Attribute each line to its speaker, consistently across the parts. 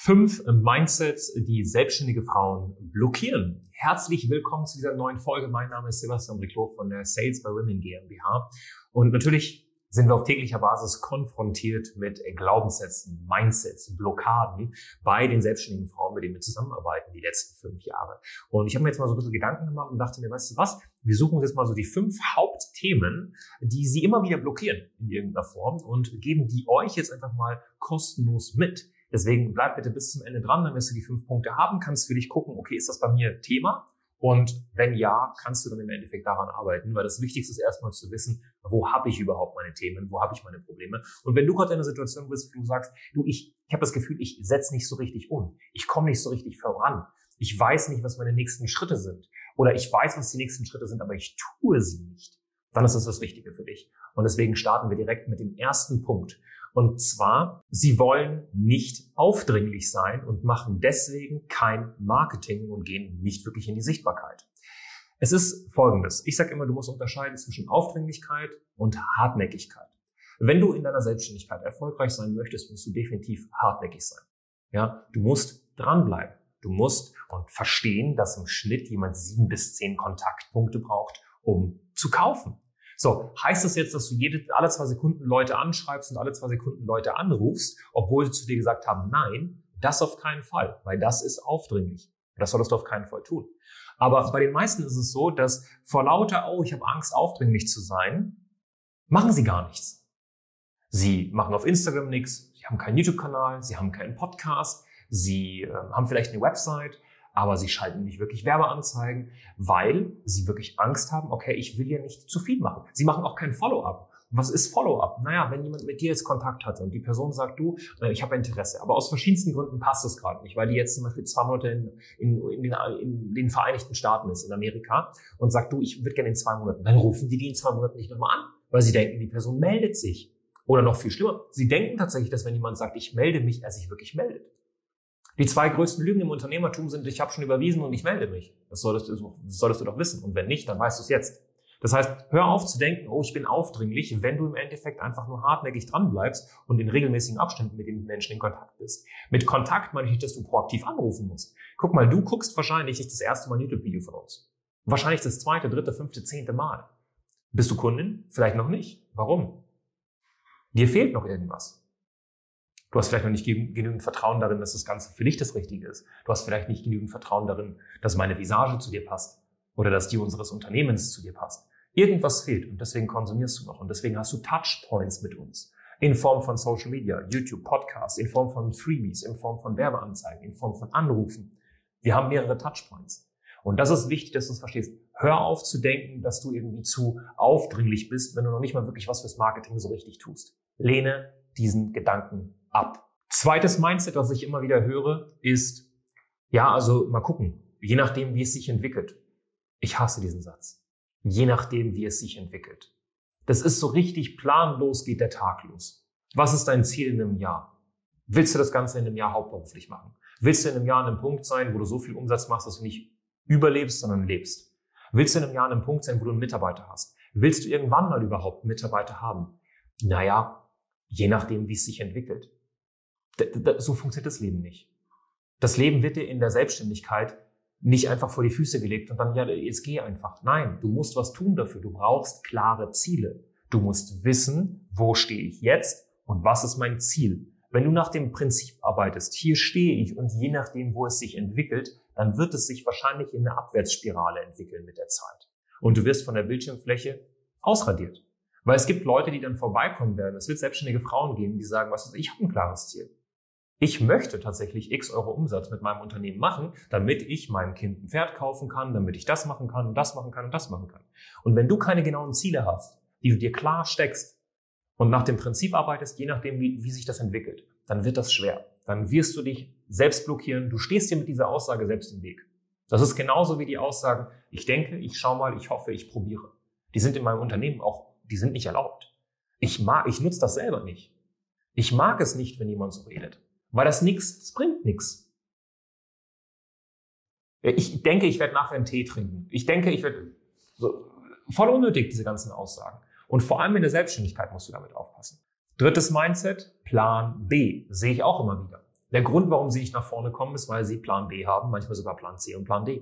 Speaker 1: 5 Mindsets, die selbstständige Frauen blockieren. Herzlich willkommen zu dieser neuen Folge. Mein Name ist Sebastian Riclo von der Sales by Women GmbH. Und natürlich sind wir auf täglicher Basis konfrontiert mit Glaubenssätzen, Mindsets, Blockaden bei den selbstständigen Frauen, mit denen wir zusammenarbeiten, die letzten 5 Jahre. Und ich habe mir jetzt mal so ein bisschen Gedanken gemacht und dachte mir, weißt du was, wir suchen uns jetzt mal so die 5 Hauptthemen, die Sie immer wieder blockieren in irgendeiner Form und geben die euch jetzt einfach mal kostenlos mit. Deswegen bleib bitte bis zum Ende dran, dann wirst du die 5 Punkte haben, kannst für dich gucken, okay, ist das bei mir Thema? Und wenn ja, kannst du dann im Endeffekt daran arbeiten, weil das Wichtigste ist erstmal zu wissen, wo habe ich überhaupt meine Themen, wo habe ich meine Probleme. Und wenn du gerade in einer Situation bist, wo du sagst, ich habe das Gefühl, ich setze nicht so richtig um, ich komme nicht so richtig voran, ich weiß nicht, was meine nächsten Schritte sind oder ich weiß, was die nächsten Schritte sind, aber ich tue sie nicht, dann ist das Richtige für dich. Und deswegen starten wir direkt mit dem ersten Punkt. Und zwar, sie wollen nicht aufdringlich sein und machen deswegen kein Marketing und gehen nicht wirklich in die Sichtbarkeit. Es ist Folgendes. Ich sage immer, du musst unterscheiden zwischen Aufdringlichkeit und Hartnäckigkeit. Wenn du in deiner Selbstständigkeit erfolgreich sein möchtest, musst du definitiv hartnäckig sein. Ja, du musst dranbleiben. Du musst und verstehen, dass im Schnitt jemand 7 bis 10 Kontaktpunkte braucht, um zu kaufen. So, heißt das jetzt, dass du alle 2 Sekunden Leute anschreibst und alle 2 Sekunden Leute anrufst, obwohl sie zu dir gesagt haben, nein, das auf keinen Fall, weil das ist aufdringlich. Das solltest du auf keinen Fall tun. Aber bei den meisten ist es so, dass vor lauter, ich habe Angst, aufdringlich zu sein, machen sie gar nichts. Sie machen auf Instagram nichts, sie haben keinen YouTube-Kanal, sie haben keinen Podcast, sie haben vielleicht eine Website, aber sie schalten nicht wirklich Werbeanzeigen, weil sie wirklich Angst haben, okay, ich will ja nicht zu viel machen. Sie machen auch kein Follow-up. Was ist Follow-up? Naja, wenn jemand mit dir jetzt Kontakt hatte und die Person sagt, du, ich habe Interesse, aber aus verschiedensten Gründen passt das gerade nicht, weil die jetzt zum Beispiel 2 Monate in den Vereinigten Staaten ist, in Amerika, und sagt, du, ich würde gerne in 2 Monaten. Dann rufen die in 2 Monaten nicht nochmal an, weil sie denken, die Person meldet sich. Oder noch viel schlimmer, sie denken tatsächlich, dass wenn jemand sagt, ich melde mich, er sich wirklich meldet. Die 2 größten Lügen im Unternehmertum sind, ich habe schon überwiesen und ich melde mich. Das solltest du doch wissen. Und wenn nicht, dann weißt du es jetzt. Das heißt, hör auf zu denken, ich bin aufdringlich, wenn du im Endeffekt einfach nur hartnäckig dran bleibst und in regelmäßigen Abständen mit den Menschen in Kontakt bist. Mit Kontakt meine ich nicht, dass du proaktiv anrufen musst. Guck mal, du guckst wahrscheinlich nicht das erste Mal ein YouTube-Video von uns. Wahrscheinlich das 2., 3., 5., 10. Mal. Bist du Kundin? Vielleicht noch nicht. Warum? Dir fehlt noch irgendwas. Du hast vielleicht noch nicht genügend Vertrauen darin, dass das Ganze für dich das Richtige ist. Du hast vielleicht nicht genügend Vertrauen darin, dass meine Visage zu dir passt oder dass die unseres Unternehmens zu dir passt. Irgendwas fehlt und deswegen konsumierst du noch und deswegen hast du Touchpoints mit uns. In Form von Social Media, YouTube, Podcasts, in Form von Freebies, in Form von Werbeanzeigen, in Form von Anrufen. Wir haben mehrere Touchpoints. Und das ist wichtig, dass du es verstehst. Hör auf zu denken, dass du irgendwie zu aufdringlich bist, wenn du noch nicht mal wirklich was fürs Marketing so richtig tust. Lehne diesen Gedanken ab. Zweites Mindset, was ich immer wieder höre, ist, mal gucken, je nachdem, wie es sich entwickelt. Ich hasse diesen Satz. Je nachdem, wie es sich entwickelt. Das ist so richtig planlos, geht der Tag los. Was ist dein Ziel in einem Jahr? Willst du das Ganze in einem Jahr hauptberuflich machen? Willst du in einem Jahr an einem Punkt sein, wo du so viel Umsatz machst, dass du nicht überlebst, sondern lebst? Willst du in einem Jahr an einem Punkt sein, wo du einen Mitarbeiter hast? Willst du irgendwann mal überhaupt einen Mitarbeiter haben? Je nachdem, wie es sich entwickelt. So funktioniert das Leben nicht. Das Leben wird dir in der Selbstständigkeit nicht einfach vor die Füße gelegt und dann, jetzt geh einfach. Nein, du musst was tun dafür. Du brauchst klare Ziele. Du musst wissen, wo stehe ich jetzt und was ist mein Ziel. Wenn du nach dem Prinzip arbeitest, hier stehe ich und je nachdem, wo es sich entwickelt, dann wird es sich wahrscheinlich in eine Abwärtsspirale entwickeln mit der Zeit. Und du wirst von der Bildschirmfläche ausradiert. Weil es gibt Leute, die dann vorbeikommen werden. Es wird selbstständige Frauen geben, die sagen, ich habe ein klares Ziel. Ich möchte tatsächlich x Euro Umsatz mit meinem Unternehmen machen, damit ich meinem Kind ein Pferd kaufen kann, damit ich das machen kann und das machen kann und das machen kann. Und wenn du keine genauen Ziele hast, die du dir klar steckst und nach dem Prinzip arbeitest, je nachdem, wie sich das entwickelt, dann wird das schwer. Dann wirst du dich selbst blockieren. Du stehst dir mit dieser Aussage selbst im Weg. Das ist genauso wie die Aussagen, ich denke, ich schau mal, ich hoffe, ich probiere. Die sind in meinem Unternehmen die sind nicht erlaubt. Ich nutze das selber nicht. Ich mag es nicht, wenn jemand so redet. Weil das bringt nichts. Ich denke, ich werde nachher einen Tee trinken. Ich denke, voll unnötig, diese ganzen Aussagen. Und vor allem in der Selbstständigkeit musst du damit aufpassen. Drittes Mindset, Plan B, sehe ich auch immer wieder. Der Grund, warum sie nicht nach vorne kommen, ist, weil sie Plan B haben, manchmal sogar Plan C und Plan D.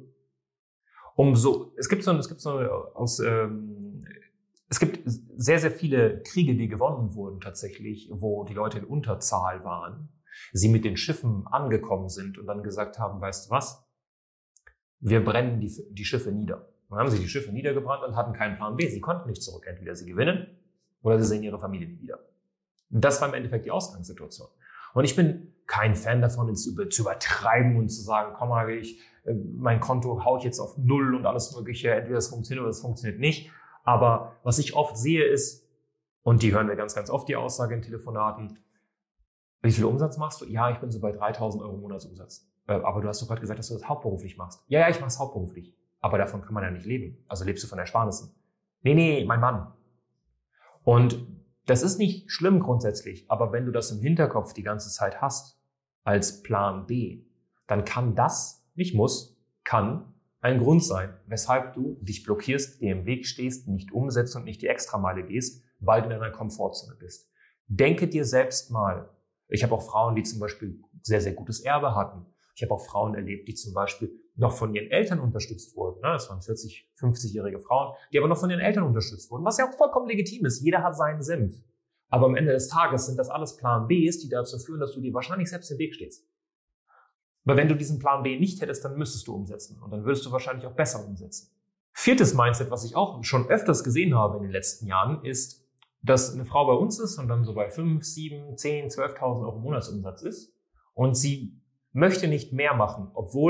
Speaker 1: Es gibt sehr, sehr viele Kriege, die gewonnen wurden tatsächlich, wo die Leute in Unterzahl waren, sie mit den Schiffen angekommen sind und dann gesagt haben, weißt du was, wir brennen die Schiffe nieder. Dann haben sie die Schiffe niedergebrannt und hatten keinen Plan B. Sie konnten nicht zurück. Entweder sie gewinnen oder sie sehen ihre Familie nie wieder. Und das war im Endeffekt die Ausgangssituation. Und ich bin kein Fan davon, zu übertreiben und zu sagen, komm mal, mein Konto hau ich jetzt auf Null und alles Mögliche. Entweder es funktioniert oder es funktioniert nicht. Aber was ich oft sehe ist, und die hören wir ganz, ganz oft, die Aussage in Telefonaten, wie viel Umsatz machst du? Ja, ich bin so bei 3.000 Euro Monatsumsatz. Aber du hast doch gerade gesagt, dass du das hauptberuflich machst. Ja, ich mache es hauptberuflich. Aber davon kann man ja nicht leben. Also lebst du von Ersparnissen. Nee, mein Mann. Und das ist nicht schlimm grundsätzlich, aber wenn du das im Hinterkopf die ganze Zeit hast, als Plan B, dann kann das, nicht muss, kann ein Grund sein, weshalb du dich blockierst, dir im Weg stehst, nicht umsetzt und nicht die Extrameile gehst, weil du in deiner Komfortzone bist. Denke dir selbst mal, ich habe auch Frauen, die zum Beispiel sehr, sehr gutes Erbe hatten. Ich habe auch Frauen erlebt, die zum Beispiel noch von ihren Eltern unterstützt wurden. Das waren 40-, 50-jährige Frauen, die aber noch von ihren Eltern unterstützt wurden, was ja auch vollkommen legitim ist. Jeder hat seinen Senf. Aber am Ende des Tages sind das alles Plan Bs, die dazu führen, dass du dir wahrscheinlich selbst im Weg stehst. Aber wenn du diesen Plan B nicht hättest, dann müsstest du umsetzen. Und dann würdest du wahrscheinlich auch besser umsetzen. Viertes Mindset, was ich auch schon öfters gesehen habe in den letzten Jahren, ist, dass eine Frau bei uns ist und dann so bei 5, 7, 10, 12.000 Euro Monatsumsatz ist und sie möchte nicht mehr machen,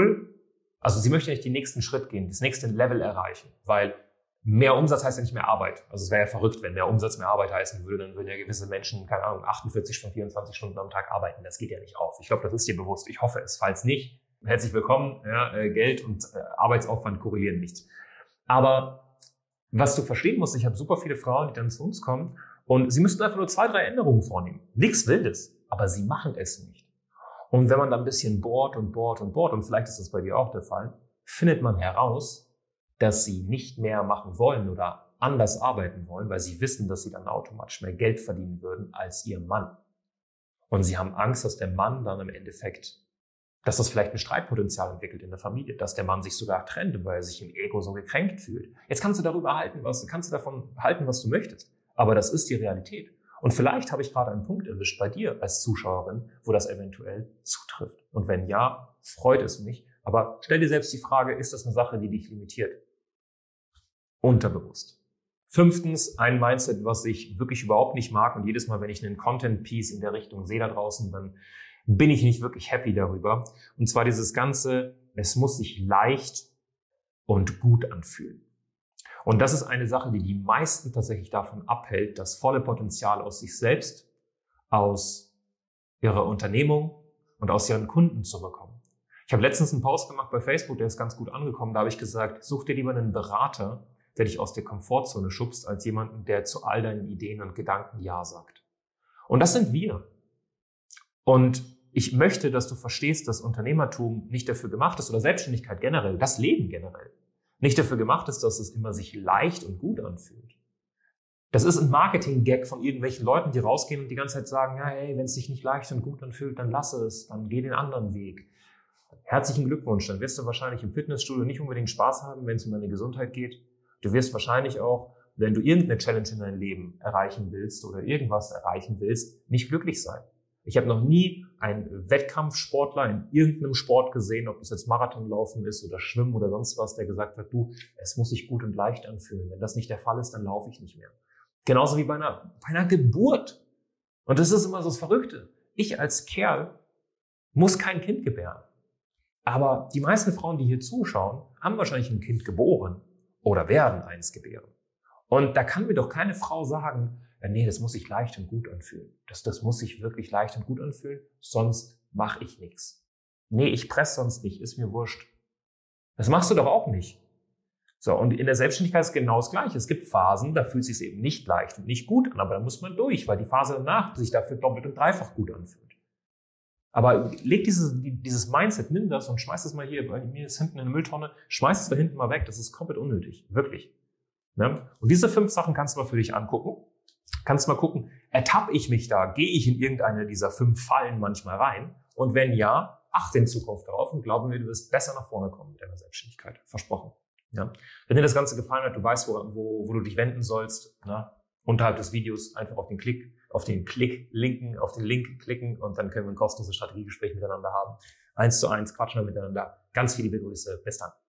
Speaker 1: also sie möchte nicht den nächsten Schritt gehen, das nächste Level erreichen, weil mehr Umsatz heißt ja nicht mehr Arbeit. Also es wäre ja verrückt, wenn mehr Umsatz mehr Arbeit heißen würde, dann würden ja gewisse Menschen, keine Ahnung, 48 von 24 Stunden am Tag arbeiten. Das geht ja nicht auf. Ich glaube, das ist dir bewusst. Ich hoffe es. Falls nicht, herzlich willkommen. Ja, Geld und Arbeitsaufwand korrelieren nicht. Aber was du verstehen musst, ich habe super viele Frauen, die dann zu uns kommen und sie müssten einfach nur 2, 3 Änderungen vornehmen. Nichts Wildes, aber sie machen es nicht. Und wenn man dann ein bisschen bohrt und vielleicht ist das bei dir auch der Fall, findet man heraus, dass sie nicht mehr machen wollen oder anders arbeiten wollen, weil sie wissen, dass sie dann automatisch mehr Geld verdienen würden als ihr Mann. Und sie haben Angst, dass der Mann dann im Endeffekt, dass das vielleicht ein Streitpotenzial entwickelt in der Familie, dass der Mann sich sogar trennt, weil er sich im Ego so gekränkt fühlt. Jetzt kannst du davon halten, was du möchtest. Aber das ist die Realität. Und vielleicht habe ich gerade einen Punkt erwischt bei dir als Zuschauerin, wo das eventuell zutrifft. Und wenn ja, freut es mich. Aber stell dir selbst die Frage, ist das eine Sache, die dich limitiert? Unterbewusst. 5. ein Mindset, was ich wirklich überhaupt nicht mag. Und jedes Mal, wenn ich einen Content-Piece in der Richtung sehe da draußen, dann bin ich nicht wirklich happy darüber. Und zwar dieses Ganze, es muss sich leicht und gut anfühlen. Und das ist eine Sache, die die meisten tatsächlich davon abhält, das volle Potenzial aus sich selbst, aus ihrer Unternehmung und aus ihren Kunden zu bekommen. Ich habe letztens einen Post gemacht bei Facebook, der ist ganz gut angekommen. Da habe ich gesagt, such dir lieber einen Berater, der dich aus der Komfortzone schubst, als jemanden, der zu all deinen Ideen und Gedanken Ja sagt. Und das sind wir. Und ich möchte, dass du verstehst, dass Unternehmertum nicht dafür gemacht ist, oder Selbstständigkeit generell, das Leben generell, nicht dafür gemacht ist, dass es immer sich leicht und gut anfühlt. Das ist ein Marketing-Gag von irgendwelchen Leuten, die rausgehen und die ganze Zeit sagen, ja, hey, wenn es sich nicht leicht und gut anfühlt, dann lass es, dann geh den anderen Weg. Herzlichen Glückwunsch, dann wirst du wahrscheinlich im Fitnessstudio nicht unbedingt Spaß haben, wenn es um deine Gesundheit geht. Du wirst wahrscheinlich auch, wenn du irgendeine Challenge in deinem Leben erreichen willst oder irgendwas erreichen willst, nicht glücklich sein. Ich habe noch nie einen Wettkampfsportler in irgendeinem Sport gesehen, ob das jetzt Marathonlaufen ist oder Schwimmen oder sonst was, der gesagt hat, du, es muss sich gut und leicht anfühlen. Wenn das nicht der Fall ist, dann laufe ich nicht mehr. Genauso wie bei einer Geburt. Und das ist immer so das Verrückte. Ich als Kerl muss kein Kind gebären. Aber die meisten Frauen, die hier zuschauen, haben wahrscheinlich ein Kind geboren oder werden eins gebären. Und da kann mir doch keine Frau sagen, nee, das muss sich leicht und gut anfühlen. Das muss sich wirklich leicht und gut anfühlen, sonst mache ich nichts. Nee, ich presse sonst nicht, ist mir wurscht. Das machst du doch auch nicht. So, und in der Selbstständigkeit ist genau das Gleiche. Es gibt Phasen, da fühlt es sich eben nicht leicht und nicht gut an, aber da muss man durch, weil die Phase danach sich dafür doppelt und dreifach gut anfühlt. Aber leg dieses Mindset, nimm das und schmeiß es mal hier, bei mir ist hinten in eine Mülltonne, schmeiß es da hinten mal weg, das ist komplett unnötig, wirklich. Ne? Und diese 5 Sachen kannst du mal für dich angucken. Kannst mal gucken, ertappe ich mich da, gehe ich in irgendeine dieser 5 Fallen manchmal rein Und wenn ja, achte in Zukunft darauf und glauben wir, du wirst besser nach vorne kommen mit deiner Selbstständigkeit. Versprochen. Ja. Wenn dir das Ganze gefallen hat, du weißt, wo du dich wenden sollst, unterhalb des Videos einfach auf den Link klicken und dann können wir ein kostenloses Strategiegespräch miteinander haben. 1:1 quatschen wir miteinander. Ganz viele Grüße. Bis dann.